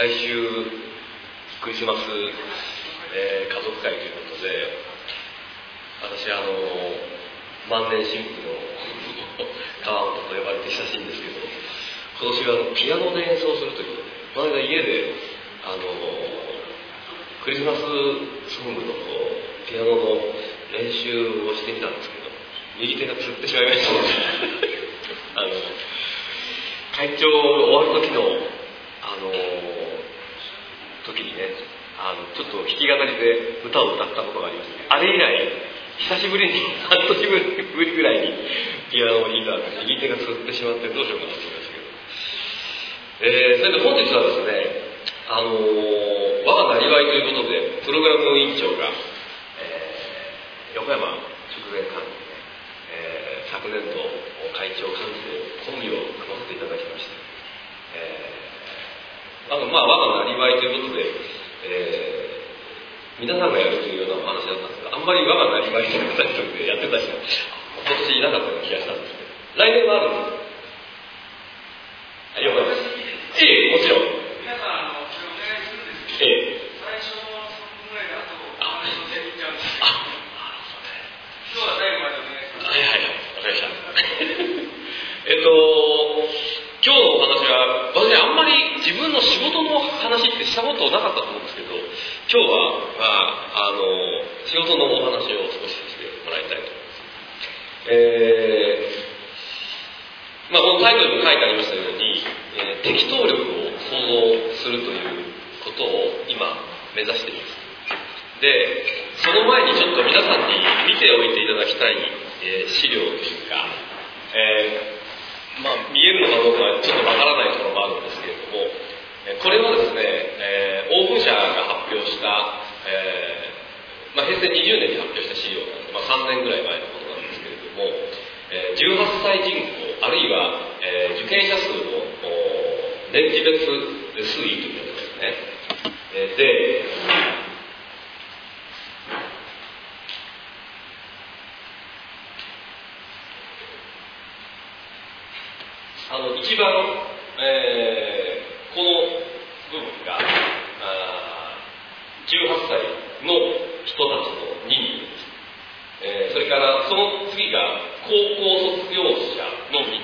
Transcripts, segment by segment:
来週クリスマス、家族会ということで、私万年神父の川本と呼ばれて親しいんですけど、今年はピアノで演奏するということで、この間家でクリスマスソングのピアノの練習をしてみたんですけど、右手がつってしまいました会長終わる時の時にね、ちょっと弾き語りで歌を歌ったことがありまして、あれ以来久しぶりに半年ぶりぐらいにピアノを弾いたんで、右手がつってしまってどうしようかなと思いましたけど、それで本日はですね、我がなりわいということでプログラム委員長が、横山直前幹事で、昨年度会長幹事でコンビを組ませていただきまして、我がなりわいということで、皆さんがやるというようなお話だったんですが、あんまり我がなりわいという形でやってた人は今年いなかったような気がしたんですけど、来年はあるんですか？横山さん。もちろん。 皆さんお願いするんですけど、最初の3分ぐらいであと先に行っちゃうんですけど、今日は最後までお願いします。 わかりました今日のお話は、私あんまり自分の仕事の話ってしたことなかったと思うんですけど、今日は、仕事のお話を少ししてもらいたいと思います。このタイトルに書いてありましたように、適当力を創造するということを今目指しています。で、その前にちょっと皆さんに見ておいていただきたい、資料というか、見えるのかどうかはちょっとわからないところもあるんですけれども、これはですね、オープン社が発表した、平成20年に発表した資料なんで、3年ぐらい前のことなんですけれども、18歳人口あるいは、受験者数の年次別推移というやつですね。で、一番、この部分が18歳の人たちの人数です。それからその次が高校卒業者の人数です。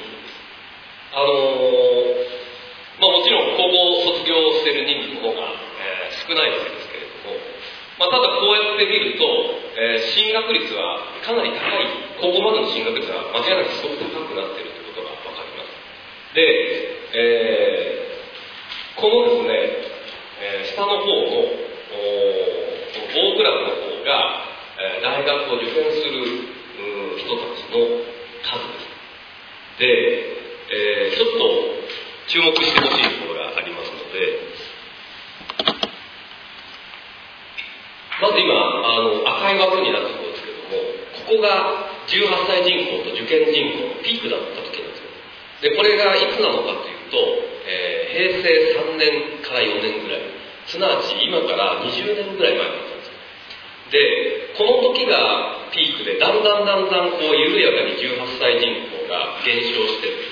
もちろん高校卒業している人数の方が、少ないわけですけれども、ただこうやって見ると、進学率はかなり高い、高校までの進学率は間違いなくすごく高くなっているということが分かります。で、このですね、下の方の棒グラフの方が、大学を受験する人たちの数です。で、ちょっと注目してほしいところがありますので、まず今赤い枠になったところですけども、ここが18歳人口と受験人口のピークだった時なんですよ。で、これがいつなのかというと、平成3年から4年ぐらい、すなわち今から20年ぐらい前だったんですよ。で、この時がピークで、だんだんこう緩やかに18歳人口が減少していって、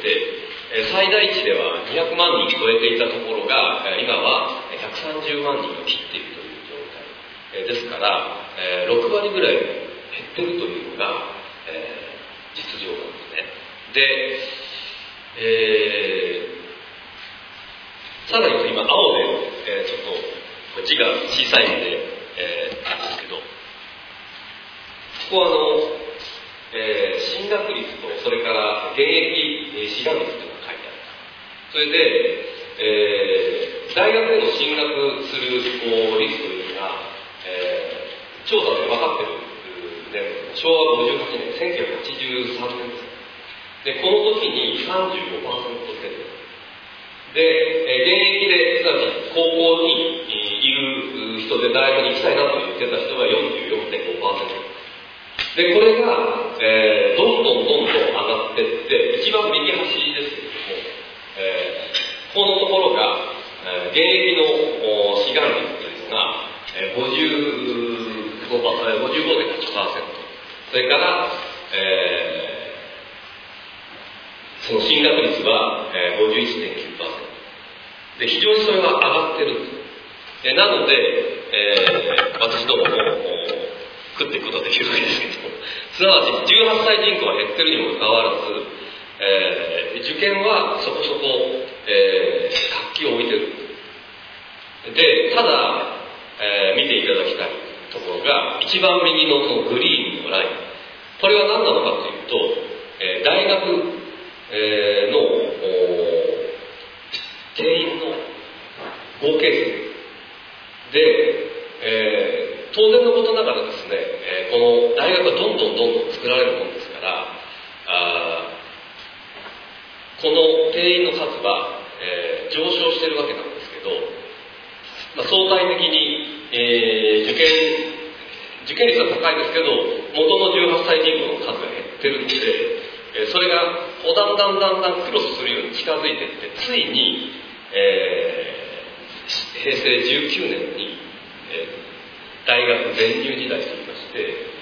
最大値では200万人超えていたところが、今は130万人を切っているという状態ですから、6割ぐらい減ってるというのが、実情なんですね。で、さらに今青で、ちょっと字が小さいので、なんですけど、ここは進学率とそれから現役志願率というのが書いてある。それで、大学への進学する率というのが、調査で分かってる年、昭和58年、1983年です。で、この時に 35% 程度。で、現役で、すなわち高校にいる人で大学に行きたいなと言ってた人が 44.5%。で、これが、どんどん上がっていって、一番右端ですけれども、このところが、現役の志願率というのが、55.8%。それから、その進学率は、51.9%。 で非常にそれが上がってるんです。なので、私どもも食っていくことができるわけですけど、すなわち18歳人口が減ってるにもかかわらず、受験はそこそこ、活気を置いてる。で、ただ、見ていただきたいところが、一番右のそのグリーンのライン。これは何なのかというと、大学、の定員の合計数で、当然のことながらですね、この大学はどんどん作られるものですから、この定員の数は、上昇しているわけなんですけど、相対的に、受験率は高いですけど、元の18歳人口の数が減ってるので、それがだんだんクロスするように近づいていって、ついに、平成19年に、大学全入時代といいまして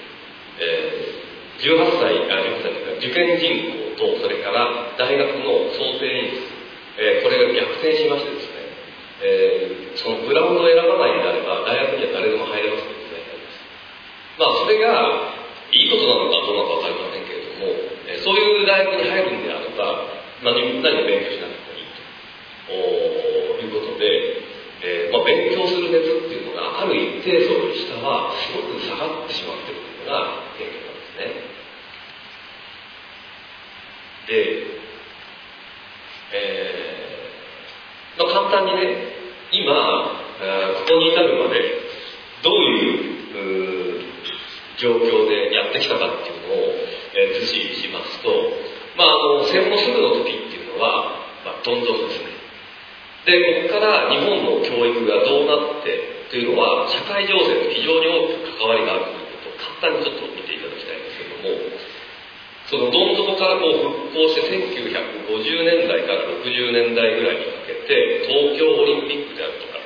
、18歳受験人口と、それから大学の総定員数、これが逆転しましてですね、そのグラウンドを選ばないのであれば、大学には誰でも入れますという時代になります。それがいいことなのかどうなのか分かりませんけれども、そういう大学に入るんであれば、何も勉強しなくてもいいということで、勉強する熱っていうのがある一定層より下はすごく下がってしまっているというのが現状なんですね。で、簡単にね、今、ここに至るまでどういう状況でやってきたかっていうのを、図示しますと、戦後すぐの時っていうのは、どんどんですね。で、ここから日本の教育がどうなってというのは、社会情勢と非常に大きく関わりがあるということを簡単にちょっと見ていただきたいんですけども、そのどん底から復興して1950年代から60年代ぐらいにかけて、東京オリンピックであるとか、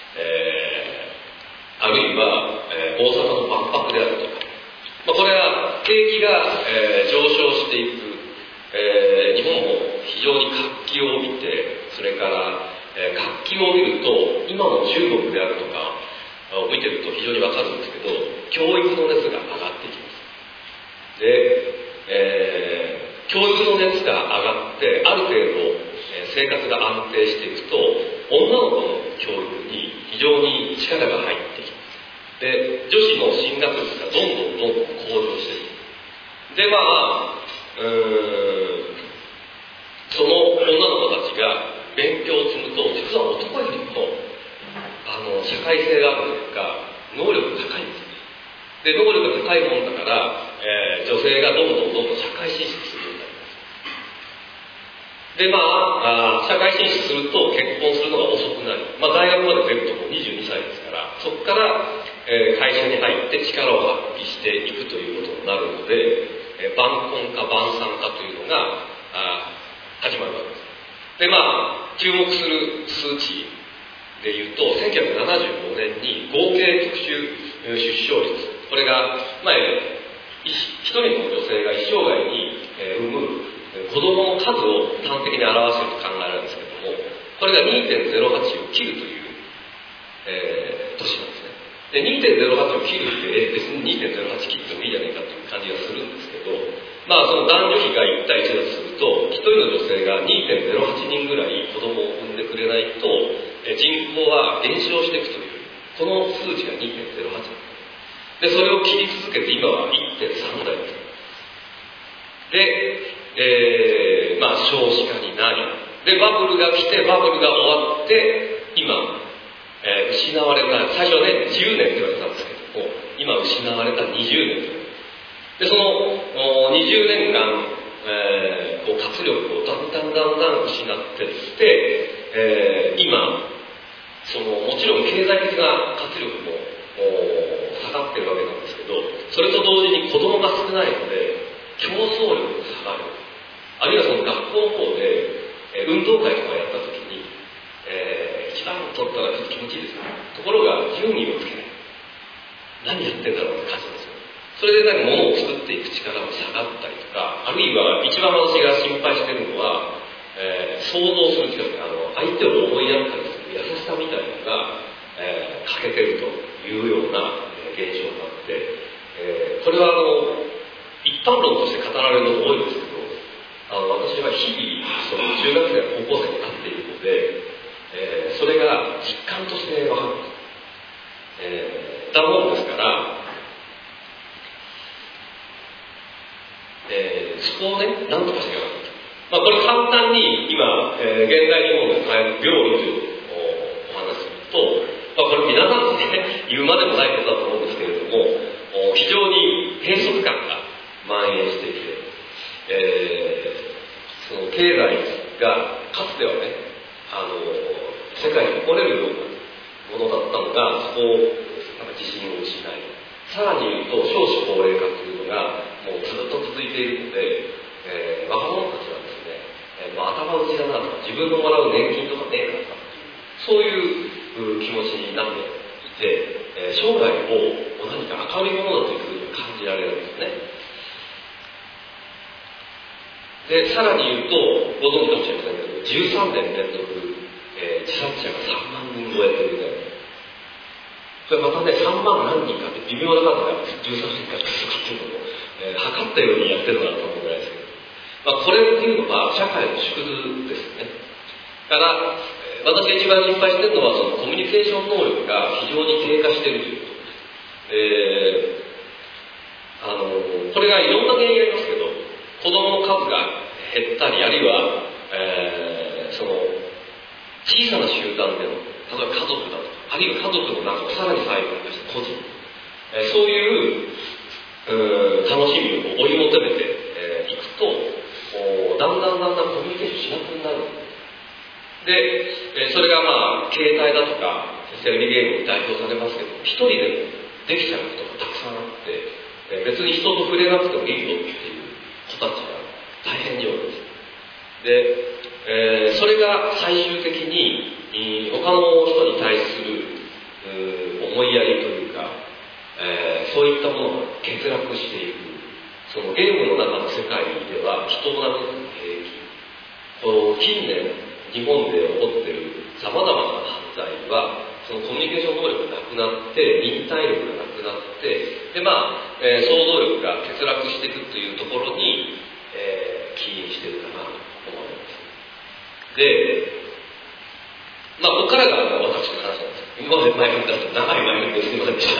あるいは、大阪の万博であるとか、これは景気が、上昇していく、日本も非常に活気を帯びて、それから、活気を帯びると今の中国であるとかを見てると非常にわかるんですけど、教育の熱が上がってきます。で、教育の熱が上がってある程度、生活が安定していくと、女の子の教育に非常に力が入ってきます。で、女子の進学率がどんどん向上していく。で、その女の子たちが勉強を積むと、実は男よりも社会性があるというか、能力が高いんですね。で、能力が高いもんだから、女性がどんどん社会進出するようになります。で、社会進出すると結婚するのが遅くなる。大学まで出るともう22歳ですから、そこから、会社に入って力を発揮していくということになるので、晩婚化、晩産化というのが始まるわけです。で、注目する数値でいうと、1975年に合計特殊出生率、これが一人の女性が一生涯に産む子供の数を端的に表せると考えられるんですけれども、これが 2.08 を切るという、年なんですね。で、2.08 を切るって別に 2.08 切ってもいいじゃないかという感じがするんですけど、その男女比が1対1だとすると、一人の女性が 2.08 人ぐらい子供を産んでくれないと、人口は減少していくという、この数値が 2.08 で、それを切り続けて今は 1.3 台です。で、少子化になり、で、バブルが来て、バブルが終わって、今、失われた、最初はね、10年って言われたんですけども、今失われた20年で、その20年間、活力をだんだん失っていって、今、もちろん経済的な活力も下がってるわけなんですけど、それと同時に子供が少ないので、競争力が下がる。あるいはその学校の方で、運動会とかやった時に、一番取ったらちょっと気持ちいいですね。ところが順位をつけない。何やってんだろうって感じなんですよ。それで物を作っていく力も下がったりとか、あるいは一番私が心配しているのは、想像する力、相手を思いやったりさみたいなのが、欠けてるというような、現象があって、これは一般論として語られるのが多いんですけど、私は日々その中学生高校生になっているので、それが実感として分かるんです。だもんですから、そこをね、何とかしていかなきゃいけない。これ簡単に今、現代日本で使える病理というお話すると、これ皆さんにね、言うまでもないことだと思うんですけれども、非常に閉塞感が蔓延していて、その経済がかつてはね、世界に誇れるようなものだったのが、そこを自信を失い、さらに言うと少子高齢化というのがもうずっと続いているので、若者たちはですね、頭打ちだなとか自分のもらう年金とかねえかとか、そういう気持ちになっていて、将来を何か明るいものだというふうに感じられるんですね。で、さらに言うと、ご存知かもしれませんけど、13年連続、自殺者が3万人超えというね、それまたね、3万何人かって微妙な数が13年間続くっていうのを、測ったようにやってるのかなと思うぐらいですけど、これっていうのは社会の縮図ですね。だから、私が一番心配しているのは、そのコミュニケーション能力が非常に低下しているということです。これがいろんな原因ありますけど、子供の数が減ったり、あるいは、その小さな集団での、例えば家族だとか、あるいは家族の中をさらに細分化した個人、そういう楽しみを追い求めていくと、だんだんコミュニケーションしなくなる。で、それが携帯だとかテレビゲームに代表されますけど、一人でもできちゃうことがたくさんあって、別に人と触れなくてもいいよっていう子たちが大変に多いです。で、それが最終的に他の人に対する思いやりというか、そういったものが欠落していく。そのゲームの中の世界では人を殴る平気。近年日本で起こっているさまざまな犯罪は、そのコミュニケーション能力がなくなって、忍耐力がなくなって、で想像力が欠落していくというところに、起因しているかなと思います。で、ここからが私の話なんです。今まで前振りだと長い前振りですみませんでした。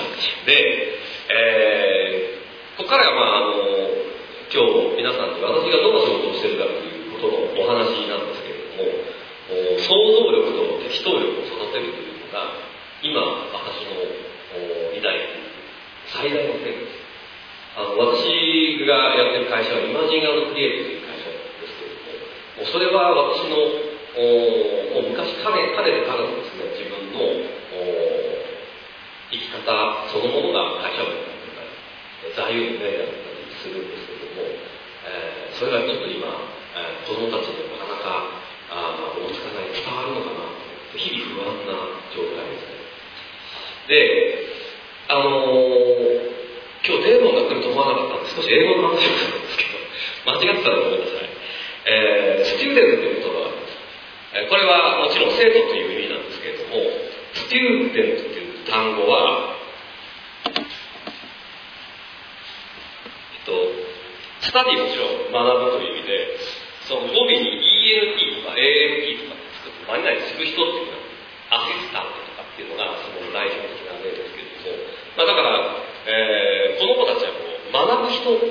で、ここからが今日皆さんに私がどんな仕事をしているかということのお話なんですけれども、想像力と適当力を育てるというのが今私の偉大最大のテーマです。私がやってる会社はイマジング&クリエイトという会社ですけれども、それは私のもう昔かねてからのですね、自分の生き方そのものが会社名だったり座右の銘だったりするんですけれども、それがちょっと今子供たちになかなかおつかない伝わるのかなと日々不安な状態ですね。で、今日デーモンが来ると思わなかったので少し英語の話をするんですけど、間違ってたらごめんなさい。スチューデントという言葉があります。これはもちろん生徒という意味なんですけれども、スチューデントという単語は、スタディもちろん学ぶという意味で、その語尾に ENT とか ANT とか作って何々する人っていうのはアシスタントとかっていうのがその代表的な例ですけれども、だから、この子たちは学ぶ人です。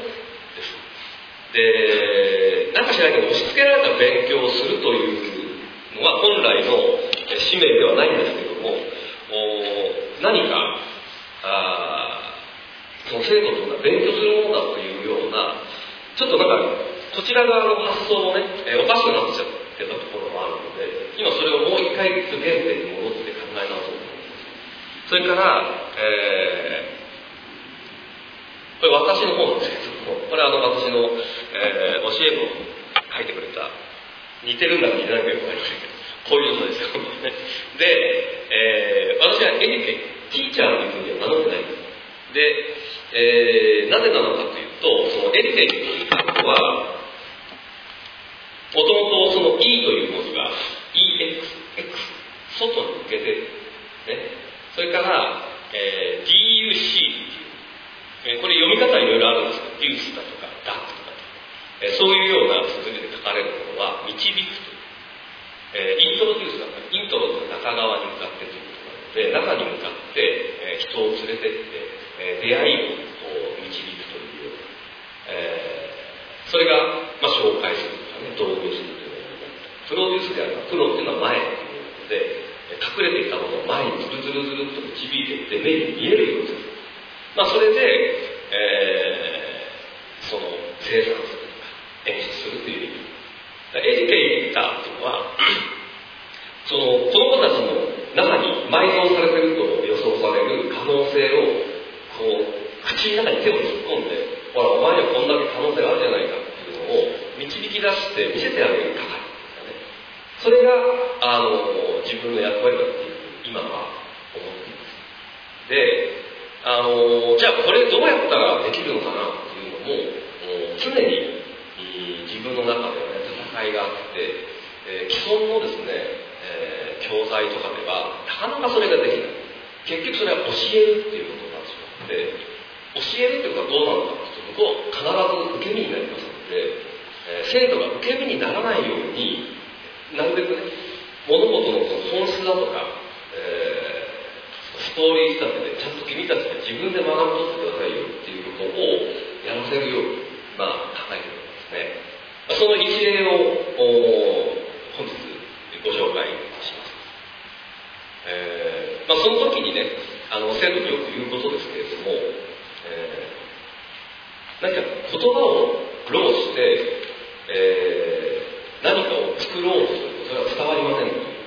で、なんか知らないけど押し付けられた勉強をするというのが本来の使命ではないんですけれども、何かその生徒というのは勉強するものだというような、ちょっとこちら側の発想もね、おかしくなっちゃってたところもあるので、今それをもう一回原点に戻って考え直そうと思います。それから、これ私の方なんですけども、これ私の、教え子を書いてくれた、似てるんだか似てないかよくわかりませんけど、こういうのですよ。で、私はエデュケイティーチャーというふうには名乗ってないんです。で、なぜなのかというと、そのエデュケイトという単語は、もともとその E という文字が EX、X、 外に向けて、ね、それから、DUC っていう、これ読み方はいろいろあるんですけど、デュースだとかダックとか、そういうような綴りで書かれるものは導くという、イントロデュースだからイントロという中側に向かってということなので、中に向かって、人を連れてって、出会いを導くという、それが、紹介するとかね、導入するというような、プロデュースであると、プロっていうのは前ということで、隠れていたものを前にズルズルズルっと導いていって目に見えるようにする。それで、その生産するとか演出するという意味。エデュケイターというのは、その子供たちの中に埋蔵されていると予想される可能性をこう口の中に手を突っ込んで、ほらお前にはこんだけ可能性があるじゃないかっていうのを導き出して見せてあげる係ですよね。それが自分の役割だっていうふうに今は思っています。で、じゃあこれどうやったらできるのかなっていうのも、常に自分の中ではね戦いがあって、既存のですね、教材とかではなかなかそれができない。結局それは教えるっていうことになってしまって、教えるっていうことはどうなのかっていうと必ず受け身になりますので、生徒が受け身にならないようになるべくね、物事の本質だとか、ストーリー仕立てでちゃんと君たちで自分で学び取ってくださいよっていうことをやらせるように、考えているんですね。その一例を本日ご紹介します。その時にね、生徒によく言うことですけれども、何か言葉を労して、何かを作ろうとするとそれは伝わりませんということ。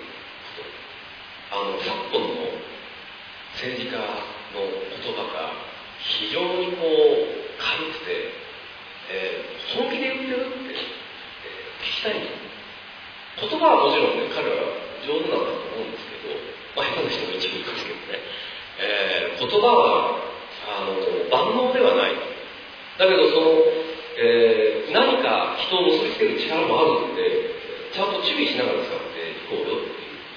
昨今の政治家の言葉が非常に軽くて、本気で言ってるって、聞きたいんです。言葉はもちろんね、彼は上手なんだと思うんですけど、下手な人も一部いますけどね、言葉は万能ではない。だけど何か人を結びつける力もあるので、ちゃんと注意しながら使っていこうよっていう。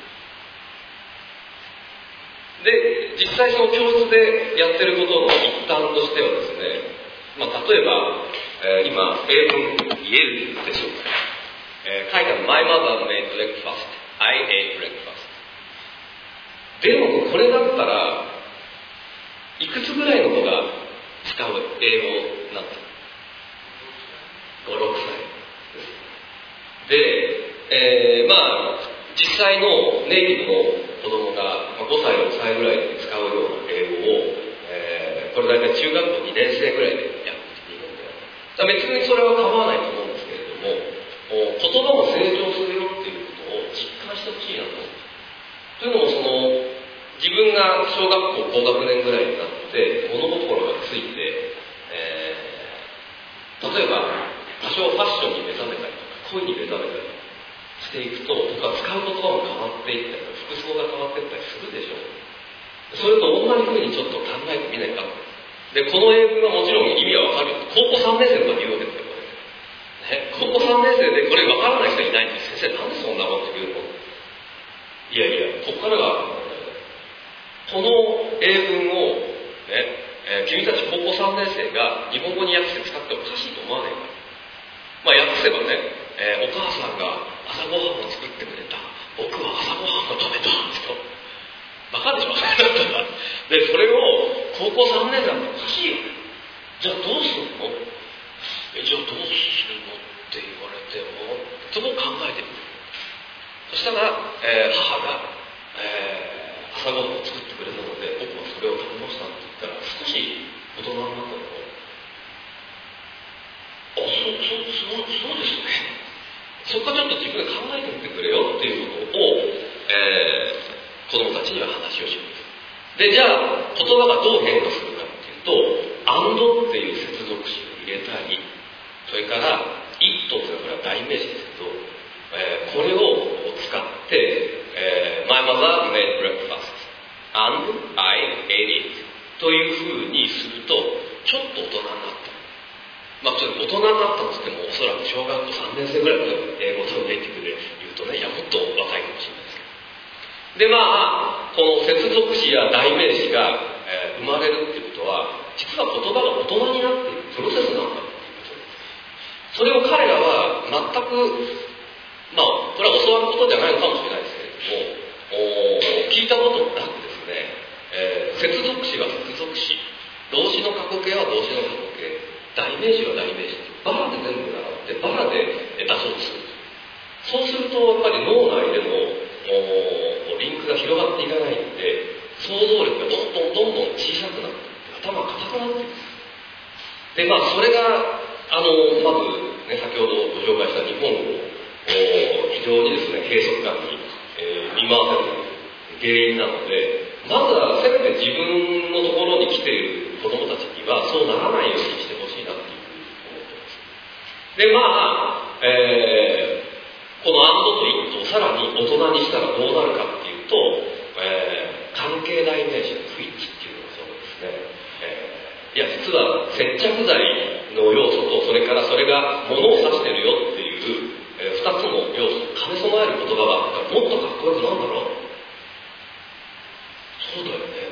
で、実際その教室でやってることの一端としてはですね、例えば、今英文言えるでしょうか。書いてある My mother made breakfast, I ate breakfast。 でもこれだったらいくつぐらいの子が使う英語なんですか。5、6歳です。で、実際のネイティブの子供が5歳、6歳ぐらいで使うような英語を、これ大体中学校2年生ぐらいでやっているので、別にそれは構わないと思うんですけれども、言葉も成長するよっていうことを実感してほしいなと。というのも自分が小学校高学年ぐらいになって物心がついて、例えば多少ファッションに目覚めたりとか恋に目覚めたりしていくと、僕は使う言葉も変わっていったり服装が変わっていったりするでしょう。それと同じふうにちょっと考えてみないか。で、この英文はもちろん意味はわかる。高校3年生とか言うわけですよ、これ。高校3年生でこれ分からない人いないんです。先生なんでそんなこと言うの。いやいや、ここからがこの英文を、君たち高校3年生が日本語に訳して使っておかしいと思わないか。訳せばね、お母さんが朝ごはんを作ってくれた、僕は朝ごはんを食べたと分かるでしょ。で、それを高校3年生だとおかしいよね。じゃあどうするの。じゃあどうするのって言われてもとも考えてみる。そしたら、母が、朝ごはんを作ってくれたので僕はそれを食べましたって言ったら少し大人になったので、そうですね。そこはちょっと自分で考えてみてくれよっていうことを、子供たちには話をします。で、じゃあ言葉がどう変化するかっていうと、and っていう接続詞を入れたり、それから it というのはこれは代名詞ですけど、これを使って、My mother made breakfast and I ate it というふうにするとちょっと大人になった。大人になったとしてもおそらく小学校3年生ぐらいの英語とネイティブで言うとね、いやもっと若いかもしれないですけでまあこの接続詞や代名詞が、生まれるっていうことは実は言葉が大人になっているプロセスなんだっていうことです。それを彼らは全くまあこれは教わることじゃないのかもしれないですけれども聞いたこともなくですね、接続詞は接続詞、動詞の過去形は動詞の過去形、代名詞は代名詞、バラで全部習ってバラで出そうとする。そうするとやっぱり脳内でもリンクが広がっていかないので想像力がどんどん小さくなって頭が硬くなっていくんです。でまあそれがまずね先ほどご紹介した日本語非常にですね閉塞感に、見舞わせる原因なので、まずはせめて自分のところに来ている子どもたちにはそうならないようにしてほしいなっていうふうに思ってます。でまあ、このアンドとイットをさらに大人にしたらどうなるかっていうと、関係代名詞のスイッチっていうのがそうですね、いや実は接着剤の要素とそれからそれが物を指してるよっていう2つの要素を兼ね備える言葉があったらもっとかっこよくなんだろう。そうだよね。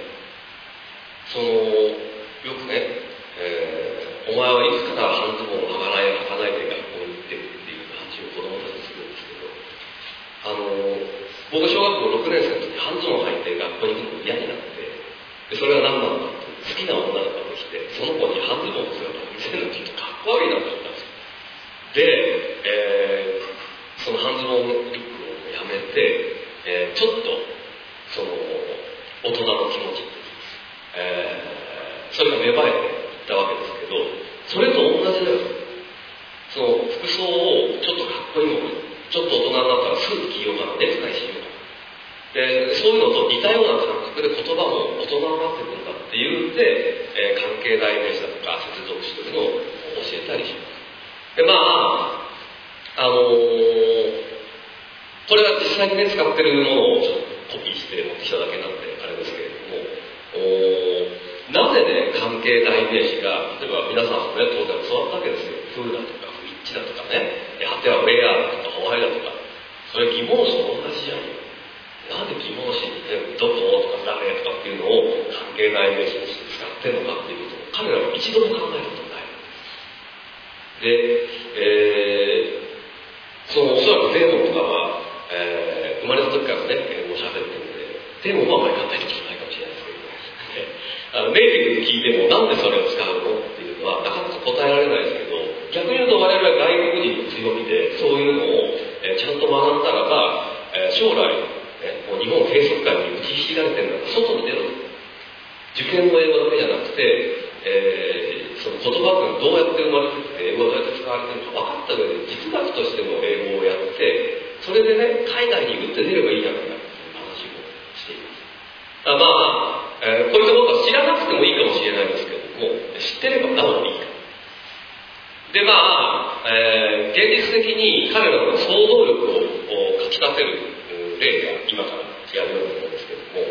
よくね、お前はいつから半ズボンを履かないで学校に行ってるっていう話を子供たちにするんですけど、僕小学校6年生の時半ズボン履いて学校に行くの嫌になって、でそれは何なのかって好きな女の子が来てその子に半ズボンの姿を見せるのちょっとかっこ悪いなと思ったんですよ。で、その半ズボンリュックをやめて、ちょっと大人の気持ち、それが芽生えていったわけですけど、それと同じだよ。その服装をちょっとかっこいいものに、ちょっと大人になったらスーツ着ようかな、ネクタイしようかな。でそういうのと似たような感覚で言葉も大人になっていくんだっていうんで、関係代名詞だとか接続詞というのを教えたりします。でまあこれは実際にね使ってるものをちょっとコピーして持ってきただけなんであれですけれども、なぜね関係代名詞が例えば皆さんもね当然教わったわけですよ。フーだとかフイッチだとかね、果てはウェアだとかホワイだとか、それ疑問詞と同じじゃんよ。なんで疑問詞にねどことか誰とかっていうのを関係代名詞にして使ってるのかっていうことを彼らは一度も考えたことない。で、おそらくデーモンとかは、生まれた時からね英語を喋ってるのでデーモンはあまり考えたことないかもしれないですけど、ネイティブに聞いてもなんでそれを使うのっていうのはなかなか答えられないですけど、逆に言うと我々は外国人の強みでそういうのを、ちゃんと学んだらば、将来、もう日本閉塞感に打ちひしがれてるのが外に出る。受験の英語だけじゃなくて、その言葉がどうやって生まれてきて英語がどうやって使われてるか分かった上で実学としての英語をやって、それでね海外に打って出ればいいじゃないかという話をしています。まあ、こういったことは知らなくてもいいかもしれないんですけども、知ってればなおいいか。でまあ、現実的に彼らの想像力をかきたてる例が今からやるように思うんですけども、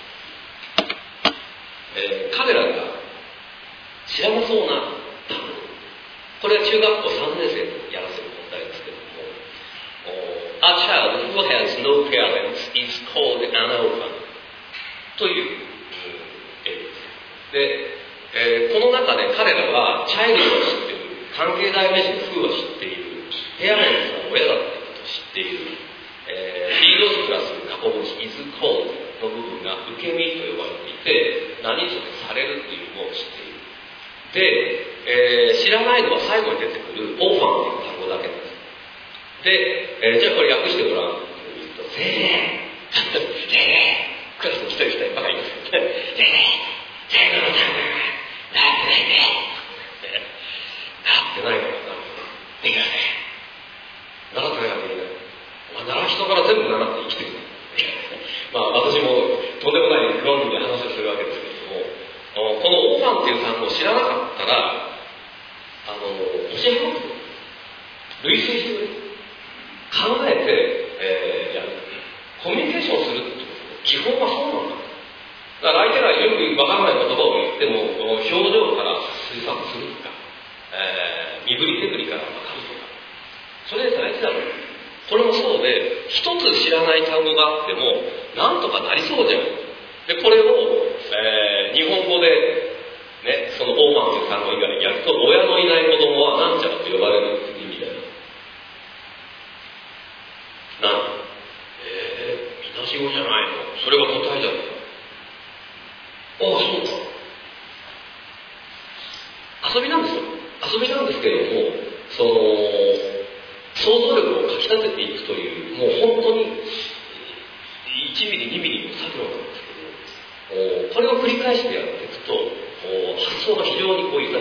彼らが知らなそうな単語、これは中学校3年生にやらせる問題ですけども、A child who has no parents is called an orphan という例です。で、この中で彼らはチャイルドを知っている、関係代名詞の風を知っている、ペアレンツの親だっていうことを知っている、リードスプラス過去分詞 is called の部分が受け身と呼ばれていて、何々されるというのを知っている。で、知らないのは最後に出てくるオーファンという単語だけなんです。で、じゃあこれ訳してごらんと言うと、クラスに一人一人バカいますけどね、最後の単語がなってないね。なってないからな。できません。習ってないからできない。お前習う人から全部習って生きてる。まあ私もとんでもない論理で話をするわけですけども、このオーファンっていう単語を知らなかったら、教える類推する、考えて、やる。コミュニケーションするって基本はそうなんだ。だから相手がよくわからない言葉を言っても、この表情から推察するとか、身振り手振りからわかるとか、それ大事だろう。 これもそうで、一つ知らない単語があってもなんとかなりそうじゃん。でこれを、日本語で、ね、そのオーマンという単語以外にやると、親のいない子供はなんちゃらと呼ばれるっていう意味だよ。みなしごじゃないの、それが答えじゃないか。ああ、そうか。遊びなんですよ。遊びなんですけれども、その想像力をかきたてていくという、もう本当に1ミリ2ミリの作業なんですけど、これを繰り返してやっていくと発想が非常に豊か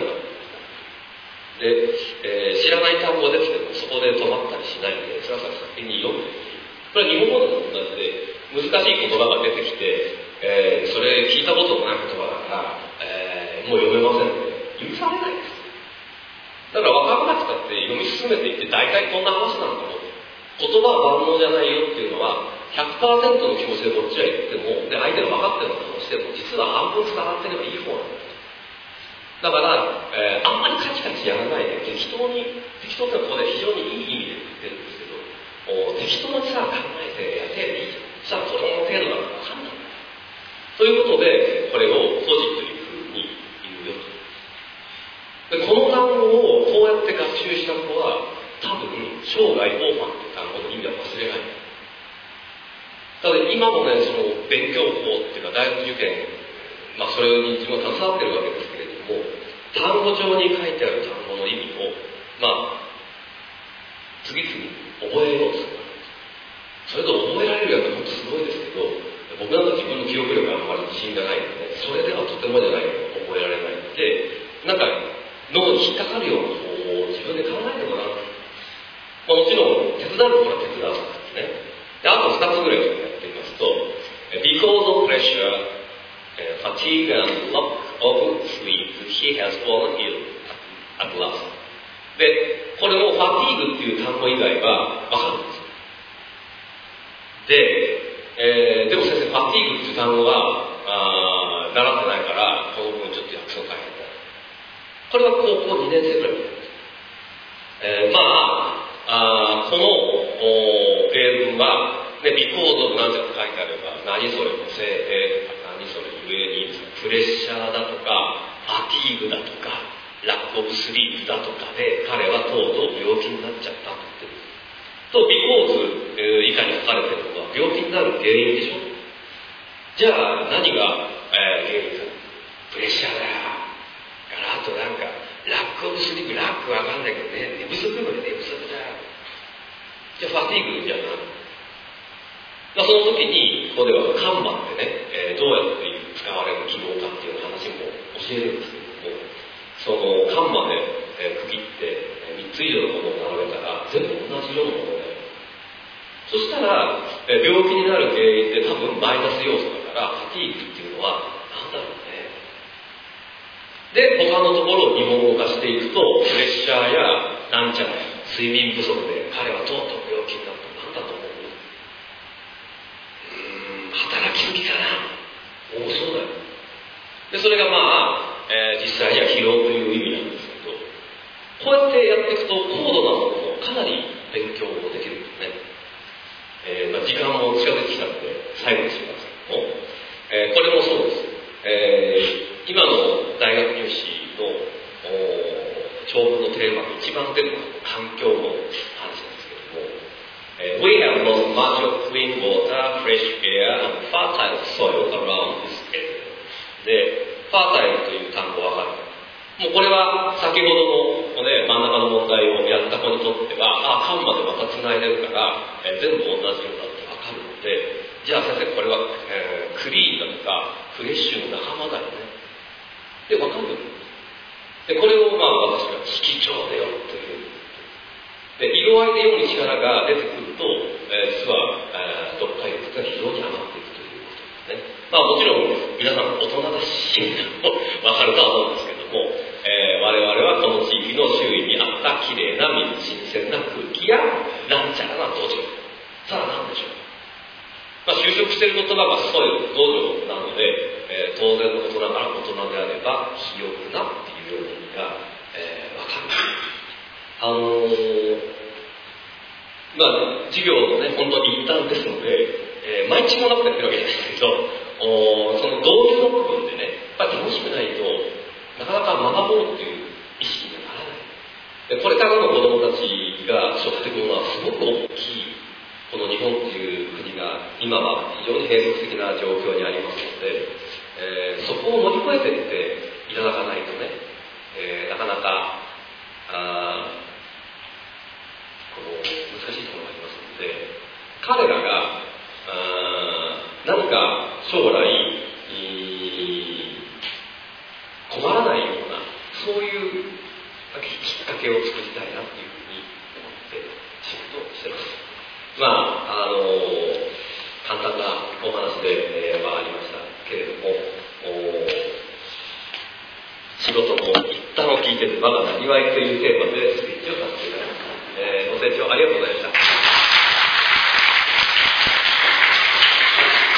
で、知らない単語が出てきてもそこで止まったりしないで、さらさら先に読んでいく。これは日本語でも同じで、難しい言葉が出てきて、それ聞いたことのない言葉だから、もう読めませんので許されないです。だから分からなくたって読み進めていって大体こんな話なんだろう。言葉は万能じゃないよっていうのは 100% の気持ちでこっちは言っても、で相手が分かってるのかもしても、実は半分伝わってればいい方なんです。だから、あんまりカチカチやらないで適当ってここで非常にいい意味で言ってるんですけど、適当にさ考えてやっていいじゃん。さあこの程度だから分かんないということで、これをポジというふうに言うよと。でこの単語をこうやって学習した子は多分生涯オーファンという単語の意味は忘れない。ただ今もね、その勉強法っていうか大学受験、それに自分は携わってるわけですけれども、単語帳に書いてある単語の意味を次々覚えようとする。それと覚えられるやつは本当すごいですけど、僕なんか自分の記憶力があんまり自信がないので、それではとてもじゃないけど覚えられないので、なんか脳に引っかかるような方法を自分で考えてもらう。もちろん手伝うところは手伝うんですね。であと2つぐらいやってみますと、Because of pressure, fatigue and lack of sleep, he has fallen ill at last. で、これもファティーグっていう単語以外は分かるんですよ。でも先生、ファティーグっていう単語は習ってないから、この分ちょっと訳すの大変だ。これは高校2年生ぐらいになります。この英文は、ね、ビコードなんて書いてあれば、何それのせいで、何それゆえに、プレッシャーだとか、ファティーグだとか、ラックオブスリープだとかで、彼はとうとう病気になっちゃったって言ってる。と、ビコーズ以下に書かれてるのは、病気になる原因でしょ。じゃあ、何が、原因か。プレッシャーだよ。あとなんか、ラックオブスリープ、ラックわかんないけどね、寝不足の寝不足だよ。じゃあ、ファティーグじゃない。その時に、ここではカンマってね、どうやって使われる記号かっていう話も教えるんですけども、そのカンマで、区切って3つ以上のものを並べたら全部同じようなもので、そしたら、病気になる原因って多分マイナス要素だから、ファティーグっていうのは何だろうね。で、他のところを日本語化していくと、プレッシャーやなんちゃら睡眠不足で彼はとうとう病気になった。何だと思う？働きすぎかな。そうだよ。で、それが実際には疲労という意味なんですけど、こうやってやっていくと高度なものをかなり勉強できるんですね。時間も近づいてきたので最後にしますけども、これもそうです。今の大学入試の長文のテーマに一番出るのは環境の話なんですけども、We have lost much of clean water, fresh air, and fertile soil around this area. で、fertile という単語わかる。もうこれは先ほどの、真ん中の問題をやった子にとっては、カンマでまた繋いでるから、全部同じようだってわかるので、じゃあ先生これは、クリーンだとか、フレッシュの仲間だよね。で、わかる。で、これを私が色調でよという。で、色合いで読む力が出てくると、実は、読解力が非常に上がっていくということですね。もちろん皆さん大人だしわかるとは思うんですけども、我々はこの地域の周囲にあったきれいな水、新鮮な空気やなんちゃらな土壌。さあ何でしょう。就職している言葉がそういう土壌なので、当然のことながら大人であれば肥沃なっていうような意味が、わかる。 授業のね、本当に一端ですので、毎日もなくやってるわけじゃないですけど、その導入の部分でね、やっぱり楽しくないとなかなか学ぼうっていう意識にならない。でこれからの子どもたちが背負ってくるのはすごく大きい、この日本っていう国が今は非常に閉塞的な状況にありますので、そこを乗り越えていっていただかないとね、なかなかこの難しいところがありますので、彼らが何か将来困らないようなそういうきっかけを作りたいなっていうふうに思って仕事をしてます。簡単なお話で、ありましたけれども、仕事も一旦を聞いてて我がなりわいというテーマでスピーチをさせていただきます。ご清聴ありがとうございました。